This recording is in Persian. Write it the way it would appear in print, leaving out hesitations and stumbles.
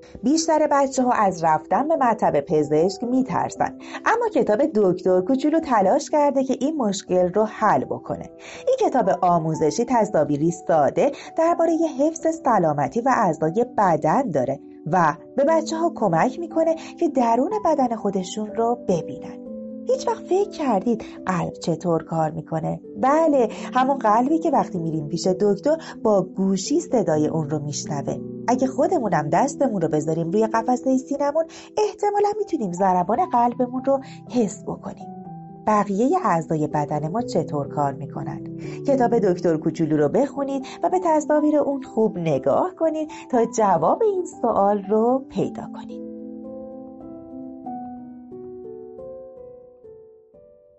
بیشتر بچه‌ها از رفتن به مطب پزشک میترسن، اما کتاب دکتر کوچولو تلاش کرده که این مشکل رو حل بکنه. این کتاب آموزشی تصاویری ساده درباره حفظ سلامتی و اعضای بدن داره و به بچه‌ها کمک میکنه که درون بدن خودشون رو ببینن. هیچ وقت فکر کردید قلب چطور کار میکنه؟ بله، همون قلبی که وقتی میریم پیش دکتر با گوشی صدای اون رو میشنوه. اگه خودمونم دستمون رو بذاریم روی قفسه سینمون، احتمالا میتونیم ضربان قلبمون رو حس بکنیم. بقیه اعضای بدن ما چطور کار میکنن؟ کتاب دکتر کوچولو رو بخونید و به تصاویر اون خوب نگاه کنید تا جواب این سوال رو پیدا کنید.